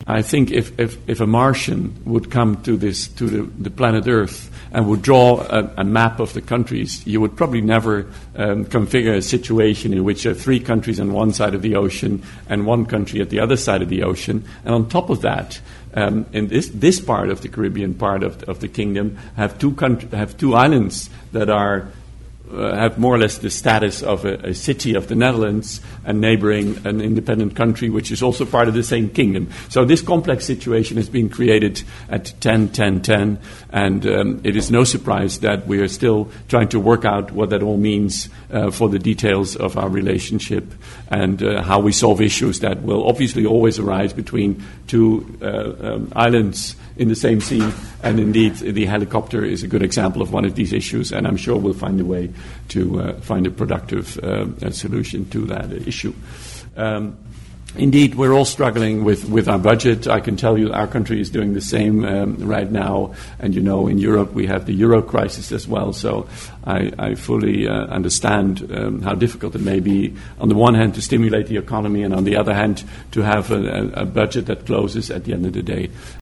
I think if a Martian would come to the planet Earth and would draw a map of the countries, you would probably never configure a situation in which there are 3 countries on one side of the ocean and 1 country at the other side of the ocean. And on top of that, in this part of the Caribbean part of the kingdom, have 2 islands that are have more or less the status of a city of the Netherlands and neighboring an independent country which is also part of the same kingdom. So this complex situation has been created at 10-10-10, and it is no surprise that we are still trying to work out what that all means for the details of our relationship and how we solve issues that will obviously always arise between 2 islands in the same sea. And indeed, the helicopter is a good example of one of these issues, and I'm sure we'll find a way to find a productive solution to that issue. Indeed, we're all struggling with our budget. I can tell you our country is doing the same right now. And, you know, in Europe we have the euro crisis as well. So I fully understand how difficult it may be, on the one hand, to stimulate the economy, and on the other hand, to have a budget that closes at the end of the day.